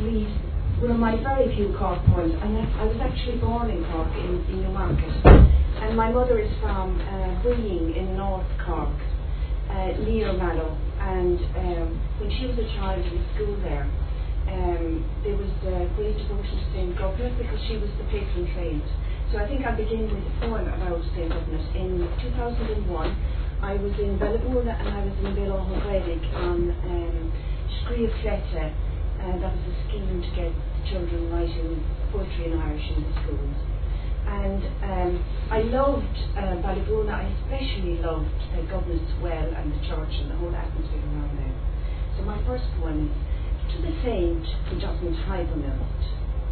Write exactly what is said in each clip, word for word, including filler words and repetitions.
read one of my very few Cork poems. I, I was actually born in Cork, in, in Newmarket, and my mother is from uh, Breeing in North Cork, uh, near Mallow. And um, when she was a child in school there, um, there was uh, great devotion to Saint Gubnut because she was the patron saint. So I think I'll begin with a poem about Saint Gubnut. In two thousand one, I was in Bellabula and I was in Bellahogredig on um, Scríomh Clete, and that was a scheme to get children writing poetry in Irish in the schools. And um, I loved uh, Ballybuna. I especially loved uh, Gubnut's Well and the church and the whole atmosphere around there. So my first poem is To the Saint Who Doesn't Hibernate.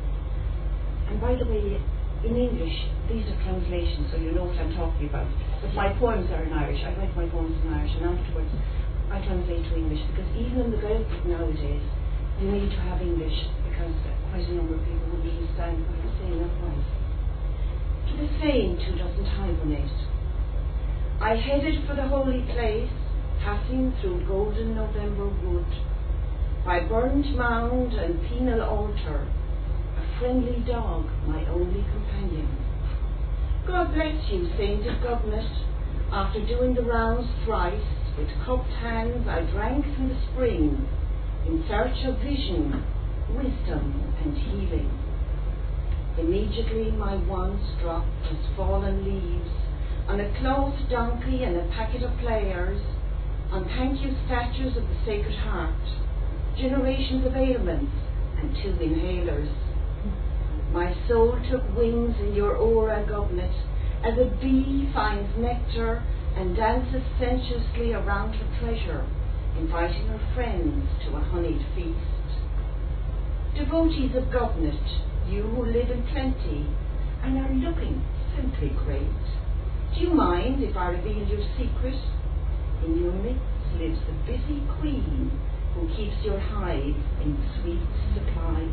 And by the way, in English, these are translations, so you know what I'm talking about. But my poems are in Irish. I write my poems in Irish, and afterwards I translate to English, because even in the Gaelic nowadays, you need to have English, because quite a number of people wouldn't understand what I'm saying otherwise. To the saint who doesn't hibernate. I headed for the holy place, passing through golden November wood, by burnt mound and penal altar, a friendly dog, my only companion. God bless you, sainted Gubnut. After doing the rounds thrice, with cupped hands I drank from the spring, in search of vision, wisdom, and healing. Immediately my wants dropped as fallen leaves on a cloth donkey and a packet of players, on thank you statues of the Sacred Heart, generations of ailments, and two inhalers. My soul took wings in your aura, Gubnut, as a bee finds nectar and dances sensuously around her treasure, inviting her friends to a honeyed feast. Devotees of Gubnut, you who live in plenty and are looking simply great, do you mind if I reveal your secret? In your midst lives the busy queen who keeps your hive in sweet supply.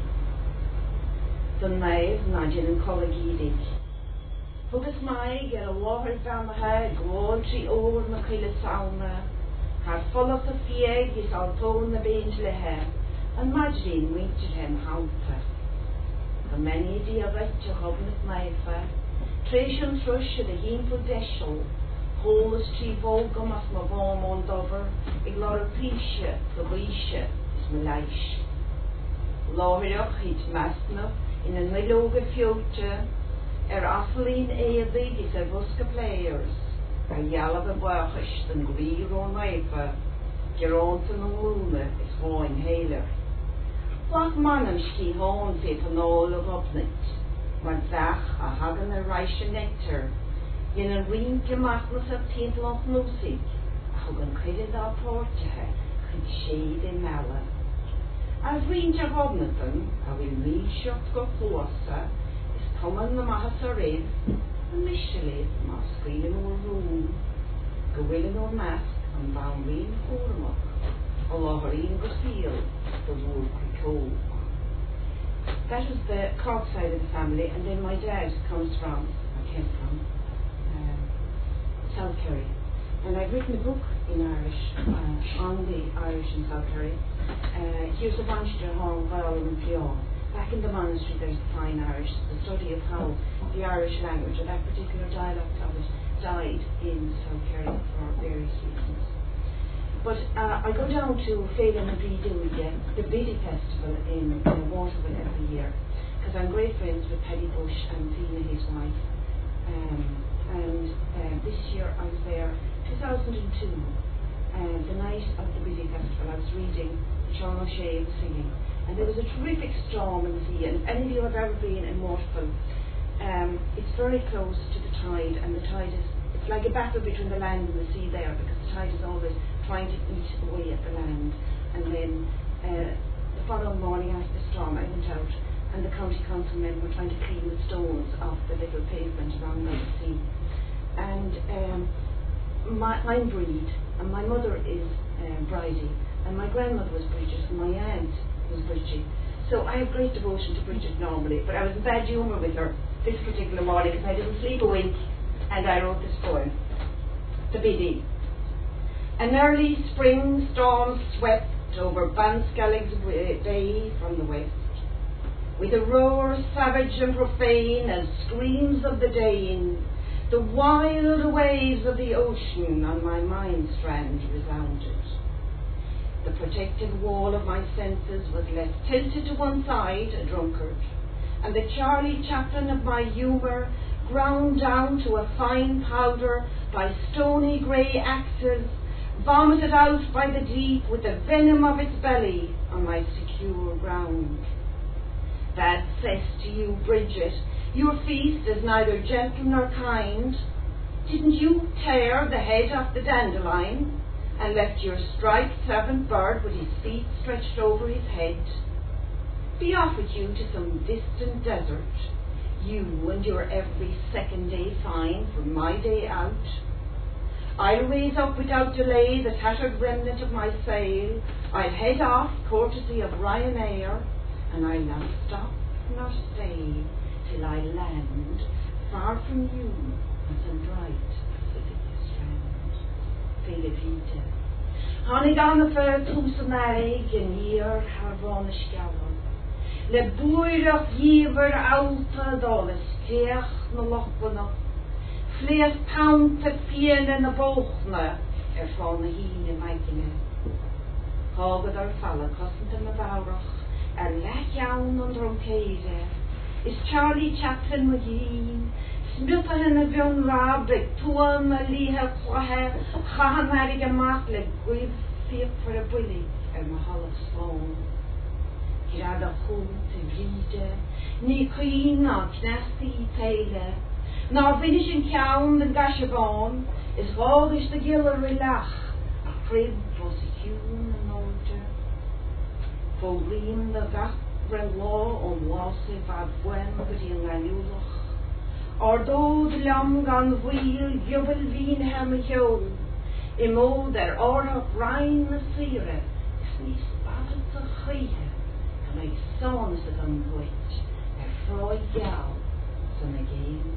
Dun maid nadin and Corrigidig. Hugus mai get a water down the head, gwoltri over Makila Sauna. Haar full of the fieg is all torn the bench lehe, and Madeleine winked at him hauta. The many dear vetch of Gubnut Maifa, Tresham thrush at the heamful deshel, holes tree volgum as my vorm on dover, iglor pisha, the wisha, is malaish. Lorioch hit masna, in a miloga future, er asseline eabig is a vuska players, a yalab a wachish than greer on maifa, geronten on luna is voin haler. What manam ski hon fit an all of Gubnut, maar zach a hagen a reische nectar, yin a rinke machnas of tintlof music, a hagen credit our portahe, could shade in mala. As rinja Gubnutan, a will me shot go forsa, is common the mahasarid, a mishalev, ma screening or room, go willing or mask, and bound reen formak, a lohareen go seal, the wool quick. That was the Cork side of the family, and then my dad comes from, or came from, uh, South Kerry. And I've written a book in Irish, uh, on the Irish in South Kerry. Uh, here's a bunch of Horn, Vowel and Pio. Back in the monastery there's the fine Irish, the study of how the Irish language, or that particular dialect of it, died in South Kerry for various reasons. But uh, I go down to Phelan and Bidouille, the Biddy Festival in uh, Waterville every year, because I'm great friends with Paddy Bush and Tina, his wife. Um, and uh, this year I was there, two thousand two, uh, the night of the Biddy Festival. I was reading Sean O'Shea was singing, and there was a terrific storm in the sea. And if any of you have ever been in Waterville, um, it's very close to the tide, and the tide is, it's like a battle between the land and the sea there, because the tide is always trying to eat away at the land. And then uh, the following morning after the storm I went out, and the county council men were trying to clean the stones off the little pavement around the sea. And um, my, I'm Breed, and my mother is uh, Bridie, and my grandmother was Bridget, and my aunt was Bridget. So I have great devotion to Bridget normally, but I was in bad humour with her this particular morning because I didn't sleep a wink, and I wrote this poem, The Biddy. An early spring storm swept over Banskellig's Bay from the west. with a roar savage and profane as screams of the Dane, the wild waves of the ocean on my mind strand resounded. The protective wall of my senses was left tilted to one side, a drunkard, and the Charlie Chaplin of my humour ground down to a fine powder by stony grey axes, vomited out by the deep with the venom of its belly on my secure ground. Bad cess to you, Bridget, your feast is neither gentle nor kind. Didn't you tear the head off the dandelion, and left your striped servant bird with his feet stretched over his head? Be off with you to some distant desert, you and your every second day fine from my day out. I'll raise up without delay the tattered remnant of my sail. I'll head off, courtesy of Ryanair, and I'll not stop nor stay till I land far from you on some bright Pacific strand. Félivita. Honnig an the fair tús meg in here Harvona Scalan. Le buirach yever alta dolas teach na lochbana. Flees pound te fien in the bochna er van the heen meikine. Hagad ar falla cosint in the baurach er lech jaun under O'Keide. Is Charlie Chaplin McGee, Smithon in the Bion Rabrick, Tuan Maliha Quahe, Chahan Mac le Gwib Fiat for a bully er Mahal Sloan. Girada Hoot and Ride, Ni Queen na Knasti Taylor. Now finishing Cown and Gashabon is Rogish the Giller Relach, a crib was a hewn and older. For Ream the Gap law on Wassif ad Bwen Gudin Lanulach. Or though the lamb gan wheel jubel veen hem hill, imo der orach rein the sire, is ni spatted to chrihe, can I son is a gun witch, a froy gal, son again.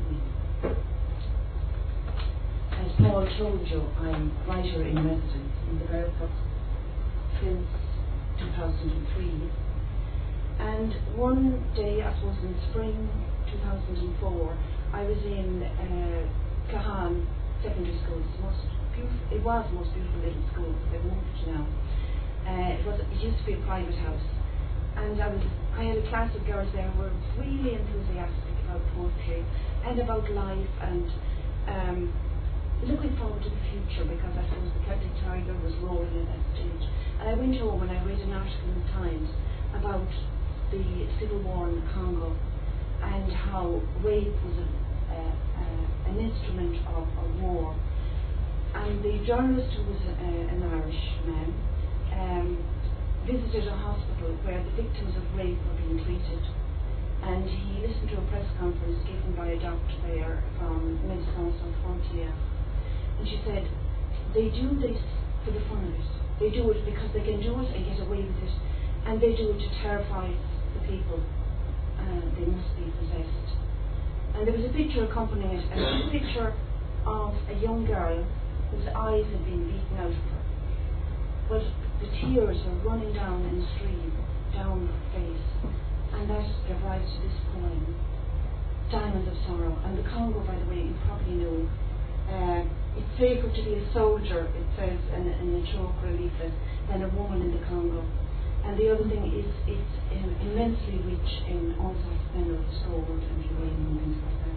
As Paul told you, I'm writer in residence in the Bertha since two thousand three. And one day, I suppose in spring two thousand four, I was in uh, Cahan Secondary School. It's the most beautiful, it was the most beautiful little school. They've moved now. Uh, it was. It used to be a private house, and I was. I had a class of girls there who were really enthusiastic about poetry and about life and um, looking forward to the future, because I suppose the Celtic Tiger was rolling at that stage. And I went home and I read an article in the Times about the civil war in the Congo and how rape was a, uh, uh, an instrument of, of war. And the journalist, who was uh, an Irish man, um, visited a hospital where the victims of rape were being treated. And he listened to a press conference given by a doctor there from Médecins Sans Frontières. And she said, they do this for the fun of it. They do it because they can do it and get away with it. And they do it to terrify the people. Uh, they must be possessed. And there was a picture accompanying it, and it was a picture of a young girl whose eyes had been beaten out of her. But the tears were running down in a stream, down her face. And that gave rise to this poem, Diamond of Sorrow. And the Congo, by the way, you probably know, uh, it's safer to be a soldier, it says in, in the chokra leaflet, than a woman in the Congo. And the other thing is it's um, immensely rich in all sorts of minerals, gold and uranium and things like that.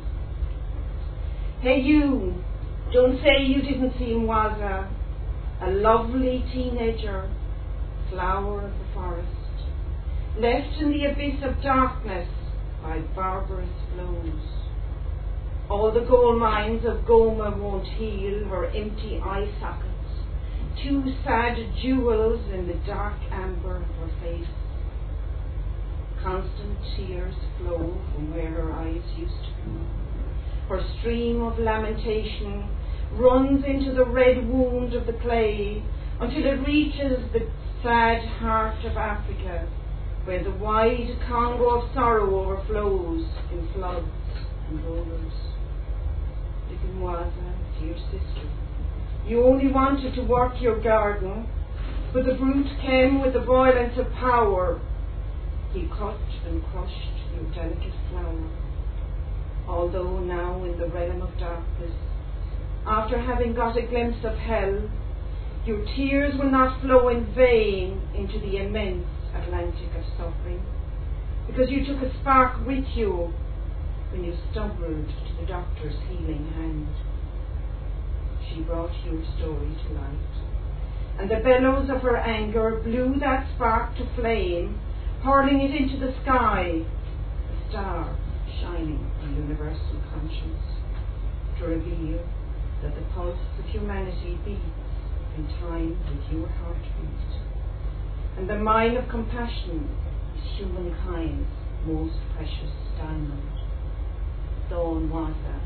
Hey you, don't say you didn't see Mwaza, a lovely teenager, flower of the forest, left in the abyss of darkness by barbarous flows. All the gold mines of Goma won't heal her empty eye sockets, two sad jewels in the dark amber of her face. Constant tears flow from where her eyes used to be. Her stream of lamentation runs into the red wound of the clay until it reaches the sad heart of Africa, where the wide Congo of sorrow overflows in floods and rollers. Little Mwaza, dear sister, you only wanted to work your garden, but the brute came with the violence of power. He cut and crushed your delicate flower, although now in the realm of darkness, after having got a glimpse of hell, your tears will not flow in vain into the immense Atlantic of suffering, because you took a spark with you when you stumbled to the doctor's healing hand. She brought your story to light, and the bellows of her anger blew that spark to flame, hurling it into the sky, a star shining in universal conscience, to reveal that the pulse of humanity beats in time with your heartbeat, and the mine of compassion is humankind's most precious diamond. Dawn Waza,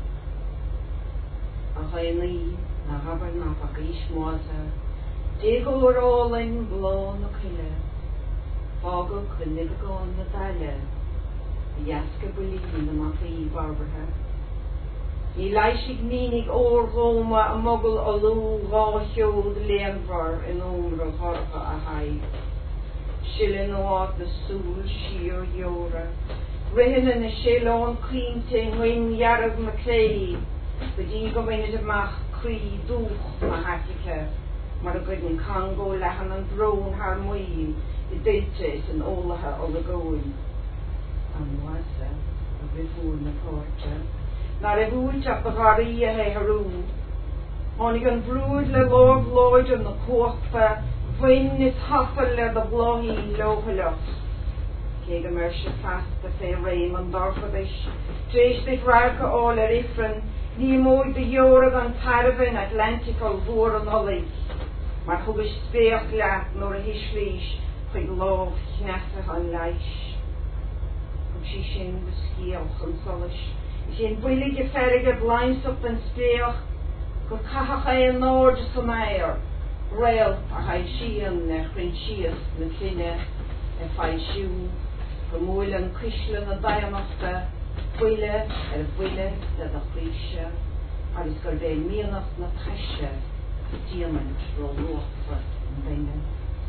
a haini na haber na pagish Waza, Digo rolling blow no kille, Fogo kunigo on the thalle, the yaska believe the mafi barberha. Ni leisig menig oor Roma a muggle alu rasho the leanvar in umra harpa a hai. Shillin oat the soul sheer yora. Rihin in a shillon cream ting wing yarab McClay. The digo minute of mach cree duch mahakika. Mar a good in Congo lahan and brown har muin. The dilches and all her all the going. And was a before in the porta. Na re bwyd ap y fari a he harw. Onig yn brwyd le lord lloyd yn y cwchfa, fwyn is hoffel le the blohi lohylach. Ceg y mersio fast a fe reim yn dorfodish. Dreish bit rarca all er ifran, ni mwyd the yorag an parfyn Atlantic o fwr yn olig. Mar hwbish speach lat nor a hishlish, chwyd lof chnasa yn laish. Hwb si sin bysgiolch yn solish. Sin bwylig y ferig y blaens up yn speach, gwr cachach ei yn nord y symair, reil a haid sian na chryn sias na cynne, e ffaid siw, gymwyl yn cyslan y diamasta, bwyle er bwyle da da chrisha, ar ysgol fe mianos na tresha, diamant ro lwchfa yn beinen.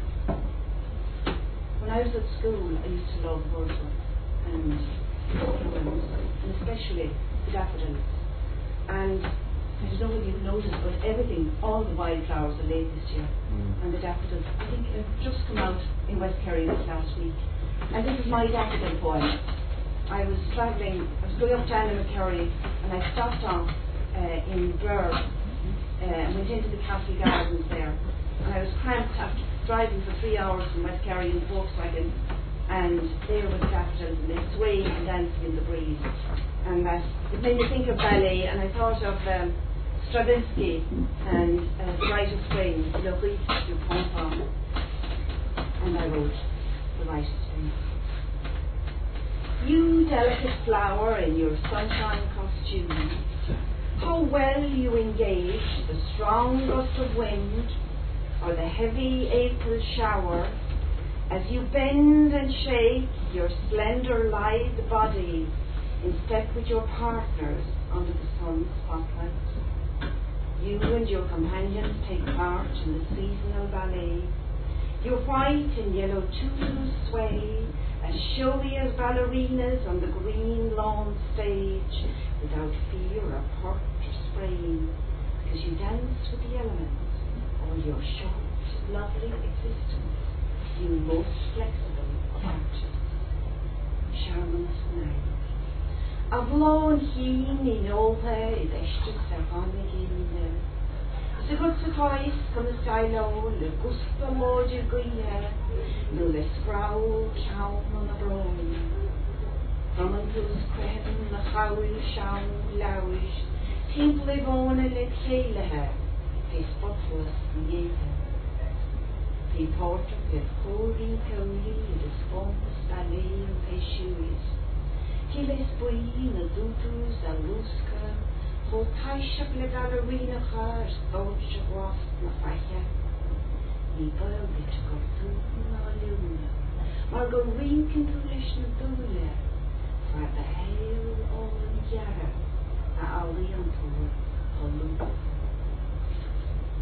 When I was at school, I used to love Wordsworth and ornaments, and especially the daffodils. And I don't know if you've noticed, but everything, all the wildflowers are late this year, mm. and the daffodils, I think have just come out in West Kerry this last week. And this is my daffodil poem. I was travelling, I was going up to Anna McCurry, and I stopped off uh, in Burr, uh, and went into the Castle Gardens there. And I was cramped after driving for three hours from West Kerry in the Volkswagen. And there was daffodils, and they swaying and dancing in the breeze. And that, it made me think of ballet, and I thought of um, Stravinsky and uh, The Rite of Spring, Le Rite du Printemps. And I wrote The Rite of Spring. You delicate flower in your sunshine costume, how well you engage the strong gust of wind or the heavy April shower, as you bend and shake your slender lithe body in step with your partners under the sun's spotlight. You and your companions take part in the seasonal ballet. Your white and yellow tutus sway as showy as ballerinas on the green lawn stage, without fear of hurt or sprain, because you dance with the elements all your short, lovely existence. You most flexible of arches. Charmant night. A blon heen in olhe is eshtig sarvanig in the the good surprise come the silo, le gusto moji guine, no le scrow cow on the brown. From until creden the howl show lowish, timp live on a lit hele, his spotless yea. The porter with holy holy the spompus ballet and his shoes. He les buin a dutus a luska, ho taishak le ballerina cars, dodge a waft na faya. He burned it go to na luna, margo rink in tulish na dule, for the hail all yara, a aliantur, holu.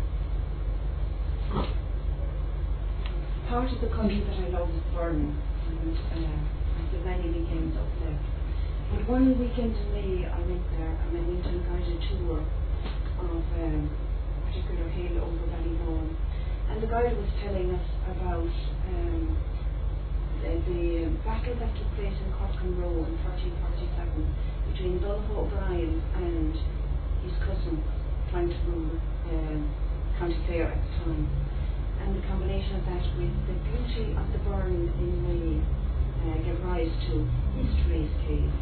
Part of the country that I love is Burn, and uh, there's many weekends up there. But one weekend in May I went there and I went on a guided tour of um, a particular hill over Ballyvaughan, and the guide was telling us about um, the, the battle that took place in Cork and Row in thirteen forty-seven between Donogh O'Brien and his cousin trying to rule um, County Clare at the time, and the combination of that with the beauty of the burn in May uh, gave rise to History's Cave.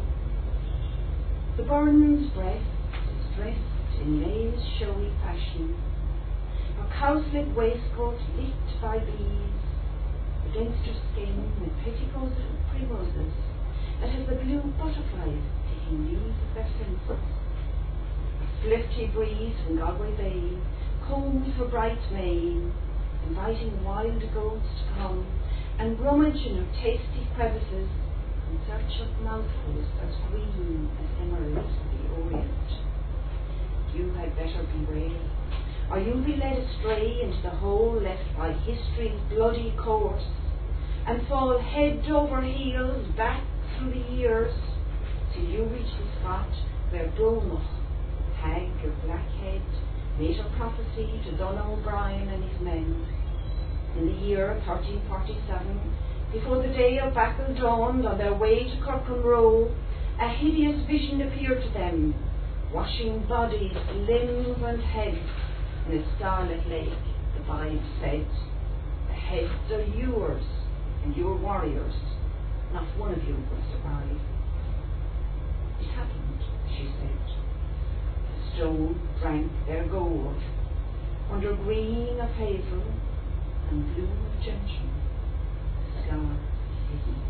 The burn's breath is dressed in May's showy fashion, her cowslip waistcoat lit by bees, against her skin with petticoats and primroses that has the blue butterflies taking leave of their senses. A flirty breeze from Galway Bay combs her bright mane, inviting wild goats to come and rummage in her tasty crevices in search of mouthfuls as green as emeralds of the Orient. You had better beware, or you'll be led astray into the hole left by history's bloody course, and fall head over heels back through the years, till you reach the spot where Donogh, hag of Blackhead, made her prophecy to Donogh O'Brien and his men. In the year thirteen forty-seven, before the day of battle dawned, on their way to Cork and Row, a hideous vision appeared to them, washing bodies, limbs and heads in a starlit lake. The Bible said, the heads are yours and your warriors. Not one of you will survive. It happened, she said. The stone drank their gold, under green of hazel and blue of gentian, the sky hidden.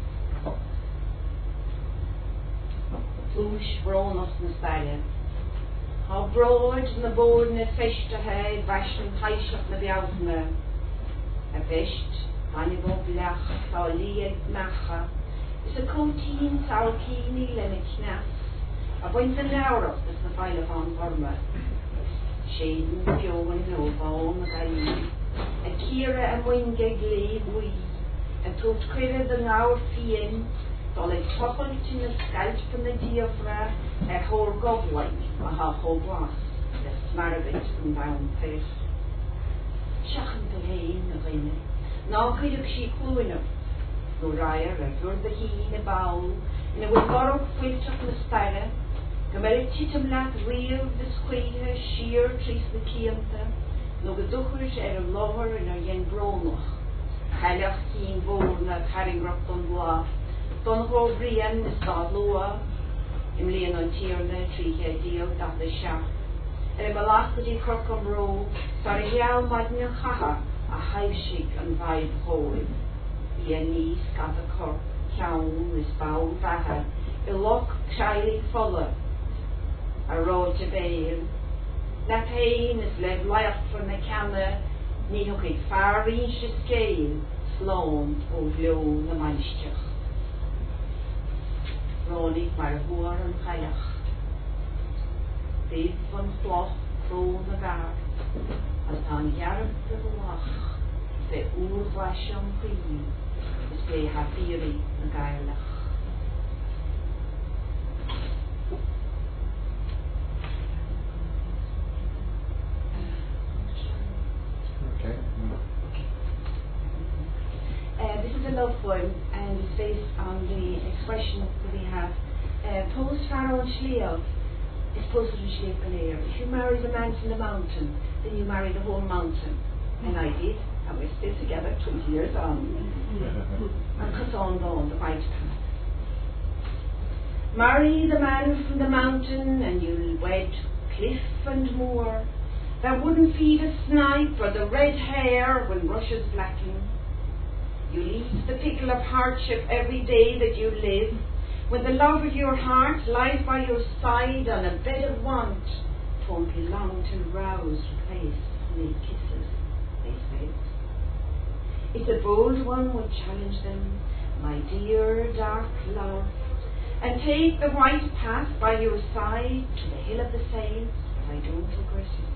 Ush brónach na staile. How broad na board na fishte head, vashin taishach na biausna. A visht, Hannibal blach, how lieg macha, is a coateen saukini lemiknas, a point an hour is the file of on Burma. Shaden, Pio and Nova, na gaini, a kira and wingeg leave we, and told crida the hour fien, Dol ag topalt in the scalp and the diaphragm, a whole govlike, a ha whole glass, the smarabit and down face. Shachan the hain of ine, now could you she cluina, no ryer, a good the heen a bowl, in a wibborrow quilt of the spire, Gamerit titum lat real the squealer, sheer trees the kianta, no the duchers er a lover in a yen bronoch, Halach keen borna, carrying rock on blah. Donogh Brian is God Loa, in Leon on Tierna, Tree Head Deal, that the shaft. And a velocity Cork and Row, sorry, Yal Madden Haha, a hive shake and vibe hole. Ian Nice got a cork, Cown, is bow, Vaha, a lock, Shiley Fuller, a road to bail. That pain is led life from the camera, Nihokig far reach the scale, Sloan, O Vlo, the Manchach. Rolig mar hwyr yn chaiach. Bydd yn chloch crôn y gar, a tan iarb y wach, fe ŵr flasion chwyn, ys fe hafiri y gaelach. Okay. Uh, this is a love poem, and it's based on the expression that we have. Uh, Post Pharaoh Shliov is posted in Shliov Belair. If you marry the man from the mountain, then you marry the whole mountain. And I did, and we're still together twenty years on. And cut on down the right path. Marry the man from the mountain, and you'll wed cliff and moor. That wouldn't feed a snipe or the red hair when rushes blacken. You eat the pickle of hardship every day that you live, when the love of your heart lies by your side on a bed of want. 'Twon't be long till rouse replace honey kisses, they say. If the bold one would challenge them, my dear dark love, and take the white path by your side to the hill of the saints, but I don't regret it.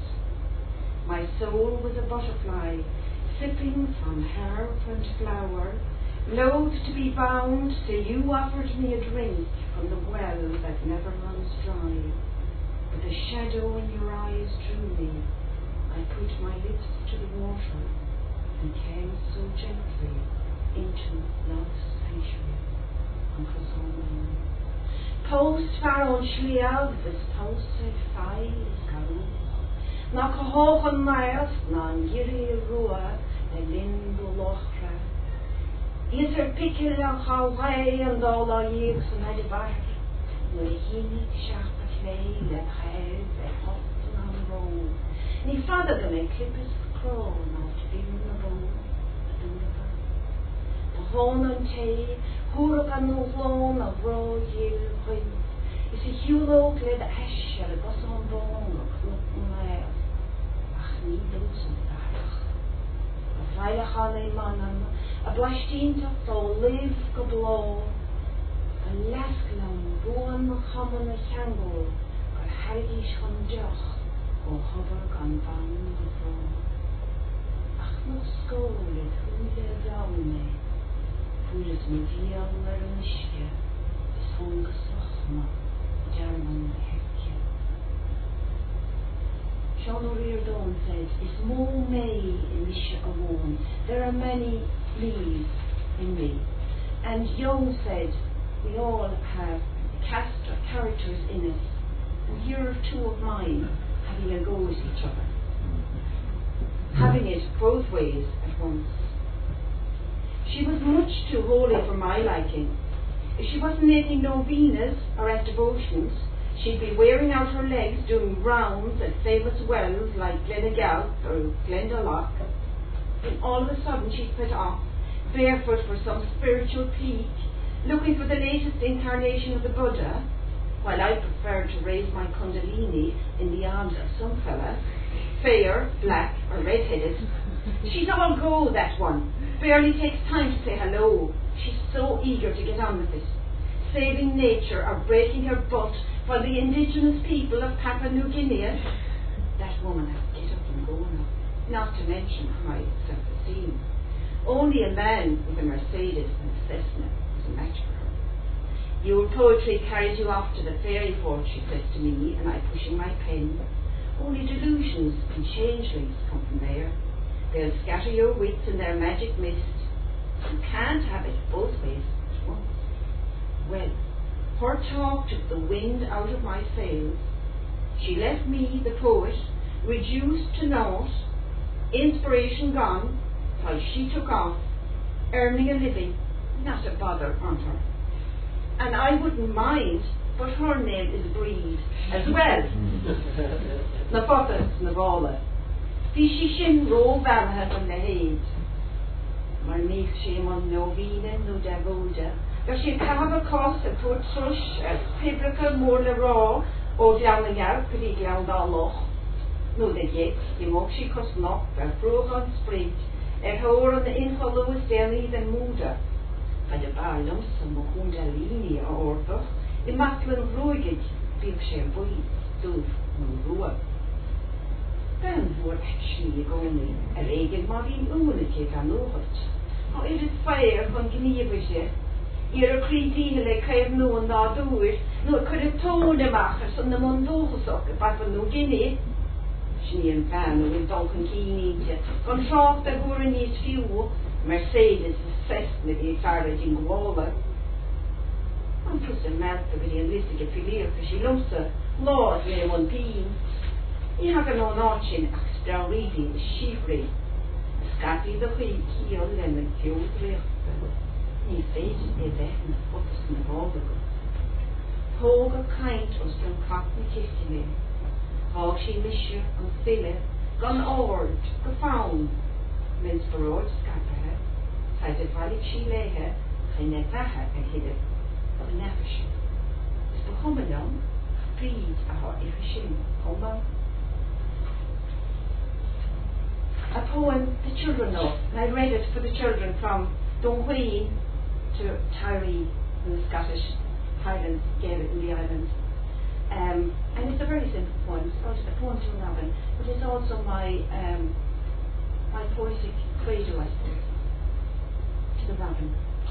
My soul was a butterfly, sipping from herb and flower, Loath to be bound, till you offered me a drink from the well that never runs dry. With a shadow in your eyes drew me, I put my lips to the water and came so gently into love's sanctuary. Uncle Solomon. Post Pharaoh Shliab, this post said Fai is Garou. Na Cahogan Miles, Nan Giri Rua, and Limbo Lochra. Is her pickle and Hawaii and all our years and I debar. No Hinik Sharp Clay, let Hair, let Hot and Roll. Ni father the make clippers crow, not in the bone, the Dunga. The Hone and Tay, Huragan no Lone of Raw Yield Wind. Is a Hulo gled ash at a bus on bone of Clutton Lair. Ach, ni dozen darach. A Veilig on a manam. A blastínta tó liv go bló, a lasclam buan na chaman na cheangol, gur hargis chun deach, ó hobar gan van na fró. Ach no scóla thuúla raune, thuúlas na bhíal ar an isce, is honga sochma, dearman na hecce. Sean O'Riordan said, is more may in isce a wone. There are many leaves in me. And Young said, we all have cast of characters in us, and here are two of mine having a go at each other, having it both ways at once. She was much too holy for my liking. If she wasn't making novenas or at devotions, she'd be wearing out her legs doing rounds at famous wells like Glenagalp or Glendalough. And all of a sudden she'd set off, barefoot for some spiritual peak, looking for the latest incarnation of the Buddha, while I preferred to raise my kundalini in the arms of some fella, fair, black, or red-headed. She's all go, that one. Barely takes time to say hello. She's so eager to get on with it, saving nature or breaking her butt while the indigenous people of Papua New Guinea. That woman has to get up and go now. Not to mention high self-esteem. Only a man with a Mercedes and a Cessna was a match for her. Your poetry carries you off to the fairy port, she says to me, and I pushing my pen. Only delusions and changelings come from there. They'll scatter your wits in their magic mist. You can't have it both ways at once. Well, her talk took the wind out of my sails. She left me, the poet, reduced to naught, inspiration gone, while she took off, earning a living, not a bother on her. And I wouldn't mind, but her name is Breed as well. Na fotas na bhla. Bhí sí sin ró bhealtha an na héad. Mar níos sé man nóvína nó devóide. Gur sé cabh a cos a put tush as pibrica mór le rá ó bheal na gearb go dtí gleann dá loch. No de gek, die mocht she kost nog, waar vroeg aan spreekt, er horen de ingeloos deli den moeder. Bij de paar lumsen mo kundalini a orpach, de maklen roigig, bieg she boei, doof, no roe. Ben voor actually going a regen maar in oenetje kan nooit. Oh, is het fire van gniebisje? Hier a creatine le kreeg no en da doer, no could het tone maken, son de mondogesokken, wat van no Guinea. Sníon fan ó bhfuil dulcan cíníte. Gan trácht a gúra níos fiú, Mercedes is Cessna bhí fearad in ghála. An pus an melta go dtí an liste go filéir go sí lumsa lád le an pín. Ní hagan ó náid sin ach sprá rií is sífraí. A scatí do chuí cíal le na fiúdréachta. Ní féidir é bheith na fotas na bhála go. Thóg a caint os don cap na cistine. Há sí misir an file, gan áard, go fáin, mins baróid scapathe, said a bhalig sí léthe, chai ne bheithe a hiide, a nefise. Is ba chumanam, Breed a há ifa sin, chuma. A poem the children know, and I read it for the children from Dunhueen to Tyree in the Scottish Highlands, gave it in the islands. Um, and it's a very simple poem. It's not a poem to an oven, but it's also my um, my poetic credo, I suppose, to the raven.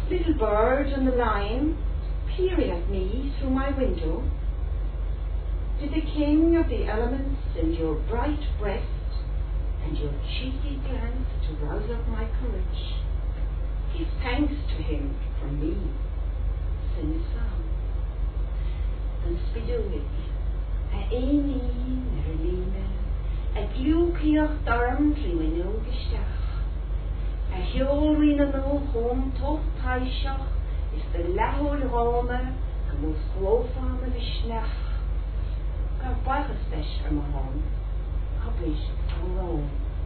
Little bird on the line, peering at me through my window, did the king of the elements send your bright breast and your cheeky glance to rouse up my courage? Give thanks to him from me, sing a song. And spiduig, a aini nerlina, a glúcíocht darm trí winú gistach. A hiolrin an o home toch taishach is the lahol rome a mos glofam a vishnach. Gar bachas besh am a home, publish a Rome.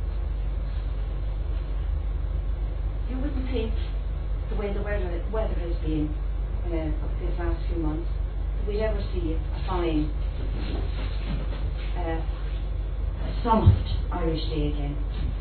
You wouldn't think, the way the weather, weather has been uh, these last few months, that we'd ever see a fine, uh, soft Irish day again.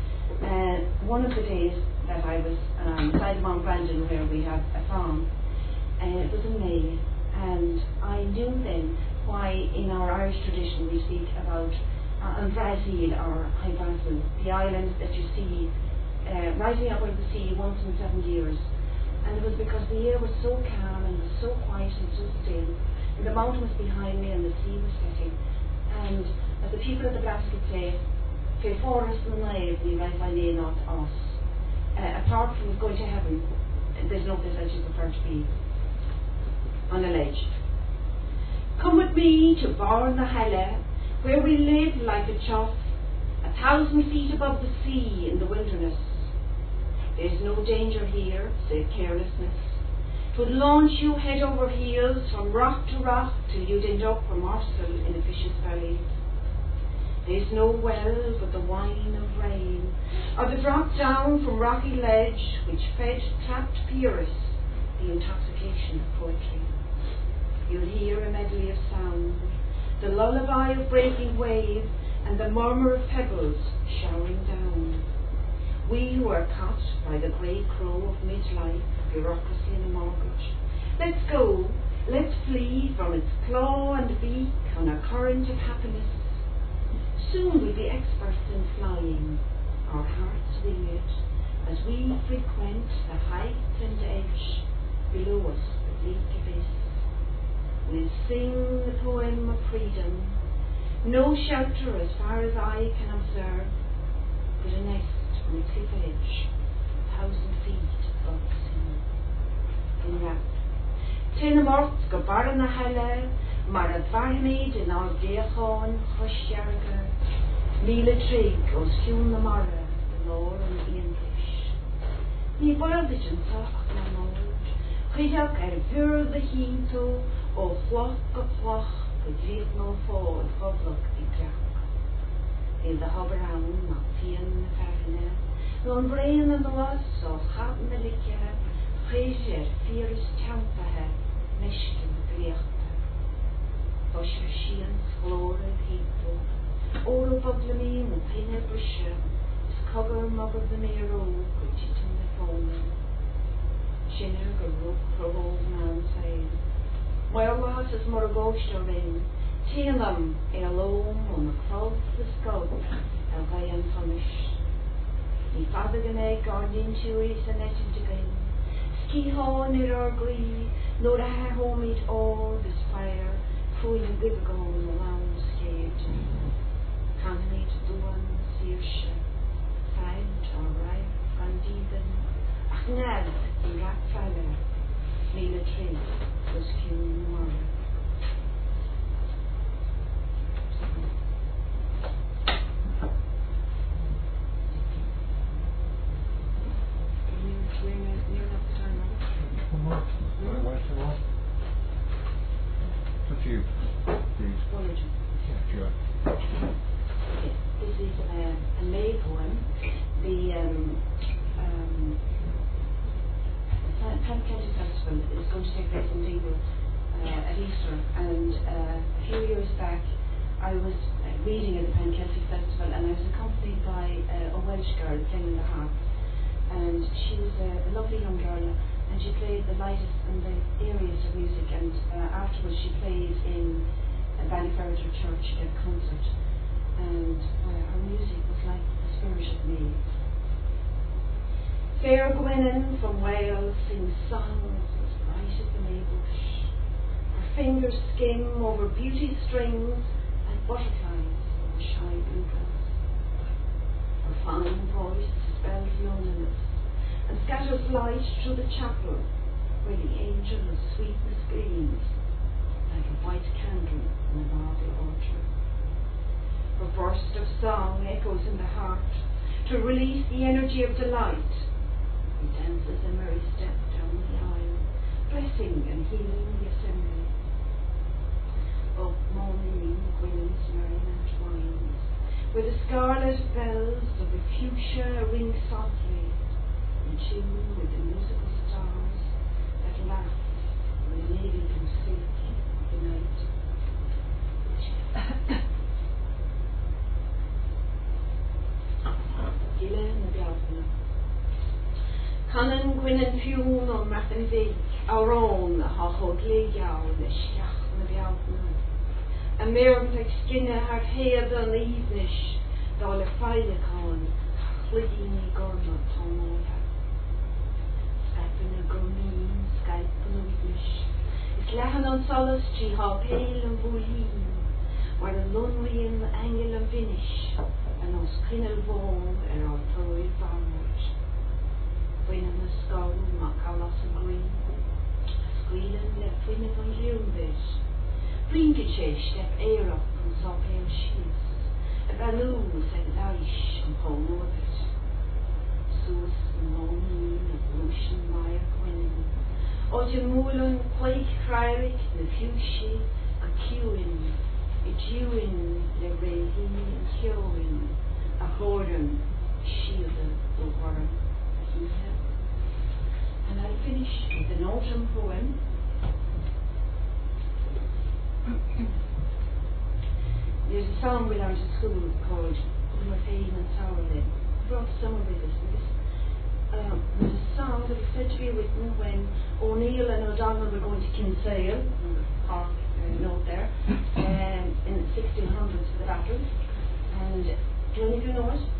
Uh, one of the days that I was um, beside Mount Brandon, where we have a farm, and it was in May, and I knew then why in our Irish tradition we speak about uh, An Brazil or High Brazil, the island that you see uh, rising up out of the sea once in seven years. And it was because the air was so calm and was so quiet and so still, and the mountain was behind me and the sea was setting. And as the people of the Blas could say, "Fe forest na nave ni right by lay not us." Uh, apart from going to heaven, there's no place I should prefer to be on a ledge. Come with me to Barn na Halle, where we live like a chough, a thousand feet above the sea in the wilderness. There's no danger here, save carelessness. 'Twould launch you head over heels from rock to rock till you'd end up a morsel in a fish's belly. There's no well but the wine of rain, or the drop down from rocky ledge which fed trapped Pyrrhus the intoxication of poetry. You'll hear a medley of sound, the lullaby of breaking wave and the murmur of pebbles showering down. We who are caught by the grey crow of midlife, bureaucracy and a mortgage. Let's go, let's flee from its claw and beak on a current of happiness. Soon we'll be experts in flying, our hearts winged, as we frequent the height and edge below us the bleak abyss. We'll sing the poem of freedom, no shelter as far as eye can observe, but a nest on a cliff edge, a thousand feet above the sea. In rap, Tinamort go Barn na Halle, mar a bharmid in our deachon chosjarga, Míle trig os hiún na mara, the lore and the English. Ní bordit an tach na mód, chuideach ar bhur the hínto, ó chloch go chloch, go dríoch nó fód fodlach di drach. Il the hover around, not fian na farine, no an brain an was, ó chat na licia, chuidir fíris tampahe, mishkin griachta. Bosher shians glóra hínto, Oro buglamine and Pina Busha, is cover mug of the Miro, which it in the phone. Shinner go rook for old man saying, Where was his Morogosh or in? Tail them, a loam on the cross the skull, a Ryan punish. He father the egg guardian chewies and let him to gain. Ski ho near our gree, no the hair home eat all this fire, fooling good gone around scared. Canid duan sirsha, find or right from Deegan, ach ned in rat fire, Míle trig was Hugh Mara. Near enough time, right? One more. Mm-hmm. Wait for one. It's you, please. One or two. Yeah, sure. Yes, this is uh, a May poem. The um, um, Pan Celtic Festival is going to take place in Dingle uh, at Easter, and uh, a few years back I was uh, reading at the Pan Celtic Festival, and I was accompanied by uh, a Welsh girl playing the harp, and she was a, a lovely young girl, and she played the lightest and the airiest of music, and uh, afterwards she played in uh, Ballyferriter Church at a concert. And uh, her music was like the spirit of me. Fair Gwennon from Wales sings songs as bright as the Maybush. Her fingers skim over beauty strings like butterflies over shy blue glass. Her fine voice spells loneliness and scatters light through the chapel where the angel of sweetness gleams like a white candle in a marble altar. Her burst of song echoes in the heart to release the energy of delight. He dances a merry step down the aisle, blessing and healing the assembly. Up morning Gwyn's merriment winds, where the scarlet bells of the fuchsia ring softly, in tune with the musical stars that laugh when the navy can sleep the night. Gile na Biafna. Canan Gwynn Fiún on Rathan Vig, our own, a hachod legial, the Shiach na Biafna. A mirror like skinna her head on the evening, though the fire con, Lidini Gorma Tomoya. Skyping a Gormin, Skyping a Witnish. It's Lahan on Solace, Chi ha pale and Bulleen, where the lonely and angle and finish, and us Kinnel Vong and our Torrid Farmers. When in the skull, Macalas and Green, Squealing left winning on Jumbit. Brinkiche step air up and saw pale sheets, a balloon said Laish and Paul Norbit. Sus and Monin and Lucian Meyer Gwynn. O de Moulin, Quake Cryric, the Fuchsia, a Kewin, a Jewin, the Rehin and Kewin, a Horden, Shielded, the Warren, a Heather. And I finish with an autumn poem. There's a song we learned at school called Gummerfane and Sourlin. I brought some of it. Um, it was a song that was said to be written when O'Neill and O'Donnell were going to Kinsale, on the park uh, note there, um, in the sixteen hundreds for the battle. And do any of you know it?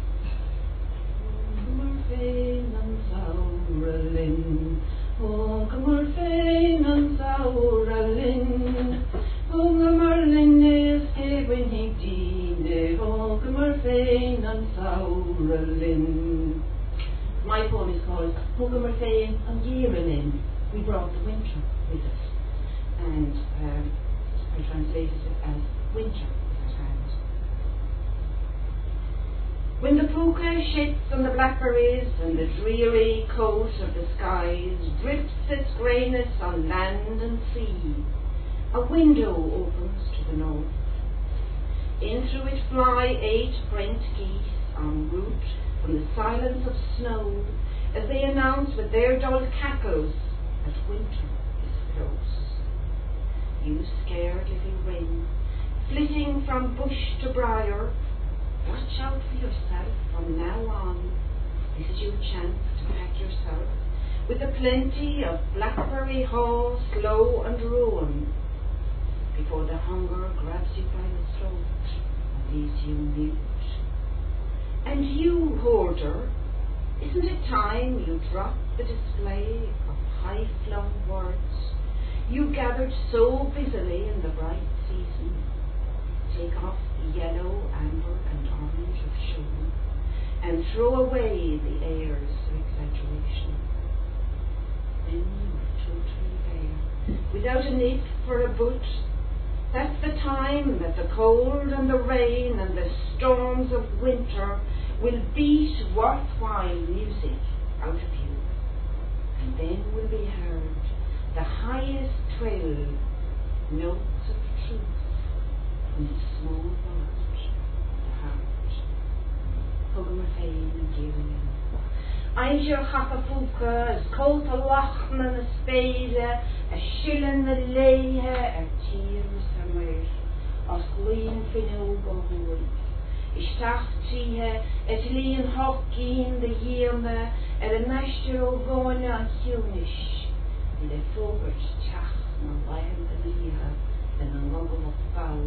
Gummerfane and Sourlin, oh Gummerfane and Sourlin, oh Gummerlin is when he did, oh Gummerfane and Sourlin. My poem is called Gummerfane and Yearlin. We brought the winter with us, and um, I translated it as winter at hand. When the puka shits on the blackberries and the dreary coat of the skies drips its greyness on land and sea, a window opens to the north. In through it fly eight brent geese en route from the silence of snow as they announce with their dull cackles that winter is close. You scared little wren, flitting from bush to briar, watch out for yourself from now on. This is your chance to pack yourself with a plenty of blackberry haw, slow and rowan, before the hunger grabs you by the throat and leaves you mute. And you, hoarder, isn't it time you dropped the display of high-flung words you gathered so busily in the bright season? Take off the yellow, amber and orange of show and throw away the airs of exaggeration. Then you are totally bare, without a nip for a boot. That's the time that the cold and the rain and the storms of winter will beat worthwhile music out of you, and then will be heard the highest twelve notes of truth from the small heart, the heart. Gummerfane and Yearlin. Eiger Chapafuka, as cold a lachn and a spade, a shilling a leihe, a tears a mir, as glyn finno go hwy. Ishtach trihe, et lien hockien de hierme, er a nashter o gona an hiunish, and a fogert tach na land a liha, and a logum of foul.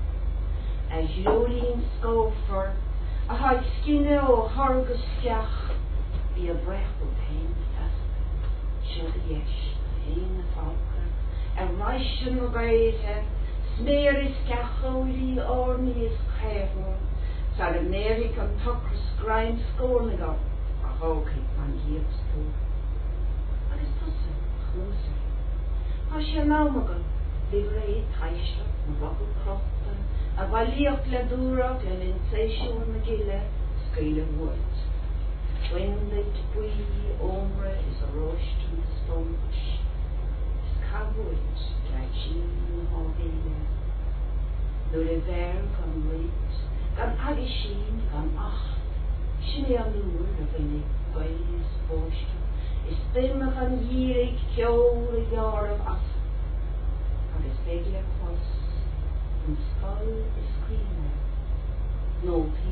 As Jolien Scofer, a hard skinne o hargus skach, Bí a brechú tain fest, siad a dheis, hain a fácar, a raishin o gaithe, smear is gachoili orni is chefn, sar a nerik an tokras grind scorniga, a hoki man giebs tu. Ar is tusse, chlose. A she naumagan, livrei taishta, na vagu krotta, a valiach le durach le linsation na gile, scale wood. When the twee ombre is a roast in the sponge, is cowboys like she in Hoggle. The river gan reed, gan agisheen, gan ach, she an lure of any ways boast, is bimmach an yerig kjol a yard of us, and is bigger cross, and skull is creamer, no